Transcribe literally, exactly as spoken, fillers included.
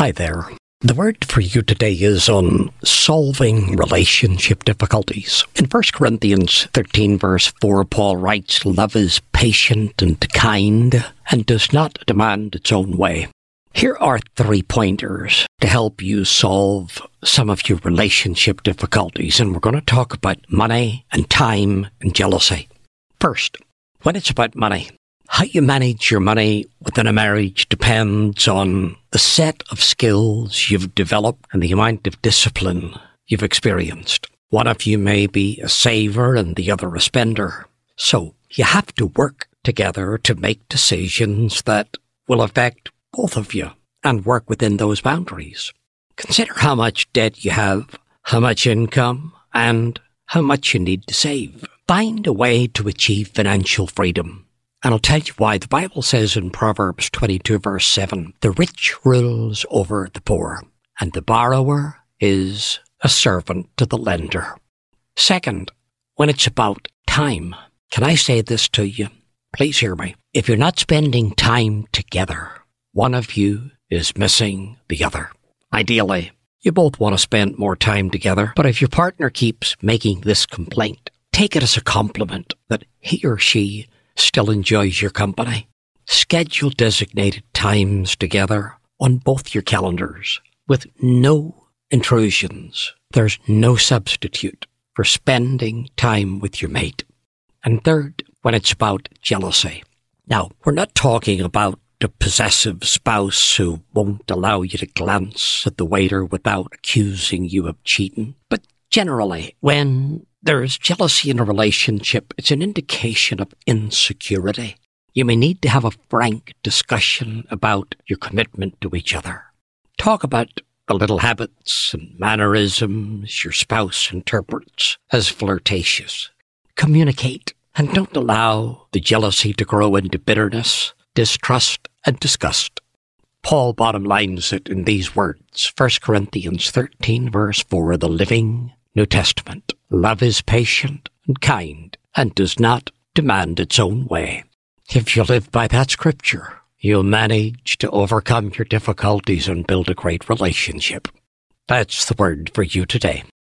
Hi there. The word for you today is on solving relationship difficulties. In First Corinthians thirteen verse four, Paul writes, "Love is patient and kind and does not demand its own way." Here are three pointers to help you solve some of your relationship difficulties, and we're going to talk about money and time and jealousy. First, when it's about money, how you manage your money within a marriage depends on the set of skills you've developed and the amount of discipline you've experienced. One of you may be a saver and the other a spender. So you have to work together to make decisions that will affect both of you and work within those boundaries. Consider how much debt you have, how much income, and how much you need to save. Find a way to achieve financial freedom. And I'll tell you why. The Bible says in Proverbs twenty-two verse seven, "The rich rules over the poor, and the borrower is a servant to the lender." Second, when it's about time, can I say this to you? Please hear me. If you're not spending time together, one of you is missing the other. Ideally, you both want to spend more time together, but if your partner keeps making this complaint, take it as a compliment that he or she still enjoys your company. Schedule designated times together on both your calendars with no intrusions. There's no substitute for spending time with your mate. And third, when it's about jealousy. Now, we're not talking about the possessive spouse who won't allow you to glance at the waiter without accusing you of cheating. But generally, when there is jealousy in a relationship, it's an indication of insecurity. You may need to have a frank discussion about your commitment to each other. Talk about the little habits and mannerisms your spouse interprets as flirtatious. Communicate, and don't allow the jealousy to grow into bitterness, distrust, and disgust. Paul bottom lines it in these words, First Corinthians thirteen verse four, the Living New Testament. "Love is patient and kind and does not demand its own way." If you live by that scripture, you'll manage to overcome your difficulties and build a great relationship. That's the word for you today.